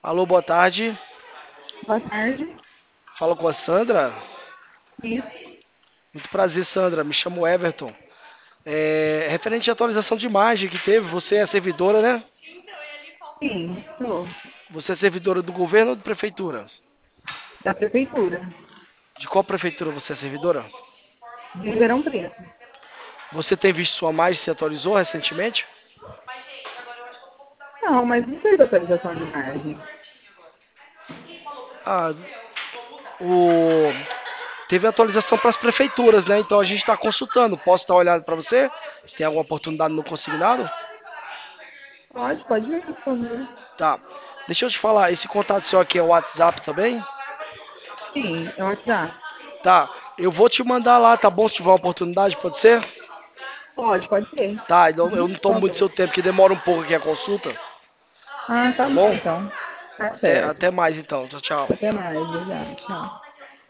Alô, boa tarde. Boa tarde. Fala com a Sandra. Isso, Muito prazer, Sandra. Me chamo Everton. Referente à atualização de imagem que teve, você é servidora, né? sim, sou. Você é servidora do governo ou da prefeitura? Da prefeitura De qual prefeitura você é servidora? de Ribeirão Preto. Você tem visto sua imagem se atualizou recentemente? Não, mas não fez atualização de imagem. Ah, o... Teve atualização para as prefeituras, né? Então a gente está consultando. Posso dar uma olhada para você? Se tem alguma oportunidade no consignado? Pode ver, por favor. Tá. Deixa eu te falar, esse contato seu aqui é o WhatsApp também? Sim, é o WhatsApp. Tá. Eu vou te mandar lá, tá bom? Se tiver uma oportunidade, pode ser? Pode ser. Tá, então eu Uhum, não por tomo muito favor. seu tempo, que demora um pouco aqui a consulta, Ah, tá tá bom bom? então. Tá Até, certo. até mais então. Tchau, tchau. Até mais, obrigada. Tchau.